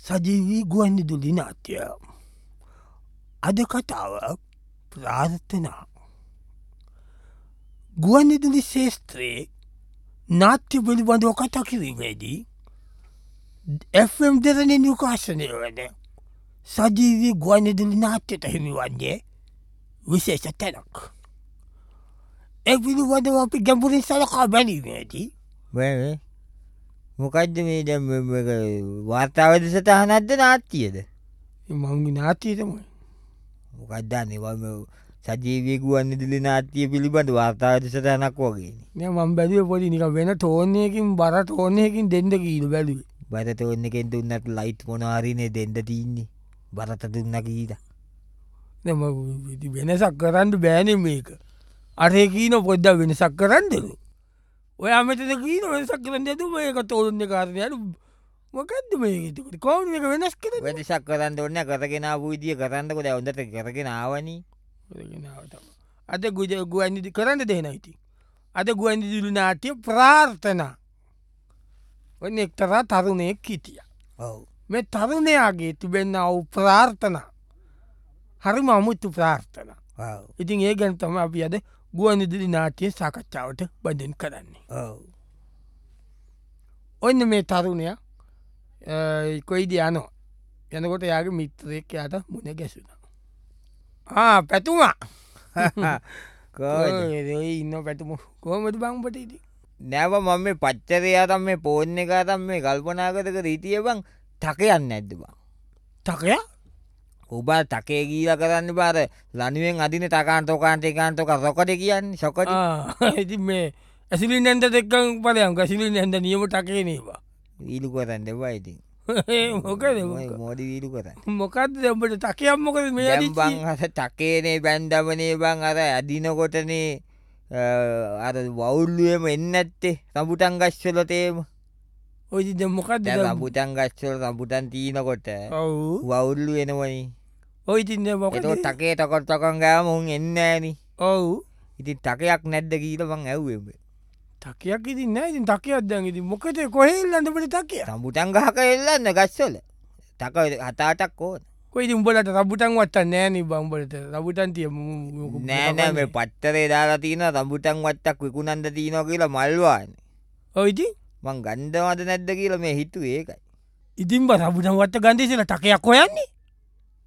සජීවී ගුවන්විදුලි නාට්‍ය. අද කතාව ප්‍රාර්ථනා. ගුවන්විදුලි ශේෂත්‍රයේ නාට්‍ය පිළිබඳව කතා කිරීමේදී FM දෙරණ නිකාශනය වන සජීවී ගුවන්විදුලි නාට්‍යයට හිමි වන්නේ විශේෂ තැනක්. ඒ පිළිබඳව අපි ගැඹුරින් සලකා බැලීමේදී මොකක්ද මේ දැන් වාර්තාවද සටහනක්ද නාට්‍යයද? මංගේ නාට්‍යයටමයි. මොකක්ද දන්නේ සජීවී ගුවන්විදුලි නාට්‍ය පිළිබඳ වාර්තාවද සටහනක් වගේ. මම බැලුවේ පොඩි නිකන් වෙන ටෝන් එකකින් බර ටෝන් එකකින් දෙන්න කීලා බැලුවේ. බර ටෝන් එකෙන් දුන්නත් ලයිට් මොනවා හරිනේ දෙන්න තින්නේ. බරට දුන්න කීලා. වෙනසක් කරන්න බෑනේ මේක. අර කීන පොඩ්ඩක් වෙනසක් කරන්නද? ඔයා මෙතන කීන වෙනසක් කරන්න යද්දි මේක ටෝන් එක හරියට මොකද්ද මේක? ඒකට කොහොමද මේක වෙනස් කරන්නේ? වෙනසක් කරන්න ඕනේ කරගෙන ආපු විදිය කරන්නකො දැන් හොඳට කරගෙන ආවනේ. අද ගුවන්විදුලි කරන්න දෙනවා ඉතින්. අද ගුවන්විදුලි නාට්‍ය ප්‍රාර්ථනා. ඔන්න එක්තරා තරුණයෙක් හිටියා. ඔව්. මේ තරුණයාගේ තිබෙනා වූ ප්‍රාර්ථනා හරිම අමුතු ප්‍රාර්ථනා. ඔව්. ඉතින් ඒ ගැන තමයි අපි අද ගුවන්විදුලි නාට්‍ය සාකච්ඡාවට බඳින් කරන්නේ. ඔව්. ඔන්න මේ තරුණයා කොයිද යනවා. යනකොට යාගේ මිත්‍රයෙක් යාට මුණ ගැසුණා. පැතුමා. කොහොමද ඉන්න පැතුම කොහොමද බං උඹට ඉතින්? නෑව මම මේ පච්චරේ අතම් මේ ෆෝන් එක අතම් මේ කල්පනා කර හිටියේ බං ටකයක් නැද්ද බං? ටකයා? ඔබ ටකේ ගීලා කරන්න බාර ලනුවෙන් අදින ටකාන් තොකාන්ට එකාන් තොක රොකඩ කියන්නේ සොකඩ. ඉතින් මේ ඇසිලින් නැන්ද දෙක්කන් පලයන් ඇසිලින් නැන්ද නියම ටකේ නේවා. වීලු කරන්න එපා ඉතින්. මොකද මෝඩි වීලු කරන්න. මොකක්ද උඹට ටකයක් මොකද මේ දැන් බං අර ටකේනේ බැන්දමනේ බං අර අදිනකොටනේ අර වවුල්ලුවේම එන්නේ නැත්තේ රඹුටන් ගස්වල තේම. ඔය ඉතින් මොකද්ද රඹුටන් ගස්වල රඹුටන් තීනකොට ඔව් වවුල්ලු එනවනේ. ඔය ඉතින් මොකද ඒක ටකේ තකොන් ගාම උන් එන්නේ නෑනේ. ඔව්. ඉතින් ටකයක් නැද්ද කියලා මං ඇහුවේ. ටකයක් ඉතින් නෑ. ඉතින් ටකයක් දැන් ඉතින් මොකද කොහෙ ඉල්ලන්නද උඹට ටකයක්? රඹුටන් ගහක එල්ලන්න ගස්වල. ටක 7-8ක් ඕන. කොයි ඉතින් උඹලට රඹුටන් වට්ටක් නෑනේ බං උඹලට. රඹුටන් තිය නෑ මේ පත්තරේ දාලා තියෙනවා රඹුටන් වට්ටක් විකුණන්න තියෙනවා කියලා මල්වානේ. ඔව් ඉතින් මං ගන්දවද නැද්ද කියලා මේ හිතුවේ ඒකයි. ඉතින් බා රඹුටන් වට්ට ගන්න ඉස්සෙල්ලා ටකයක් හොයන්නේ.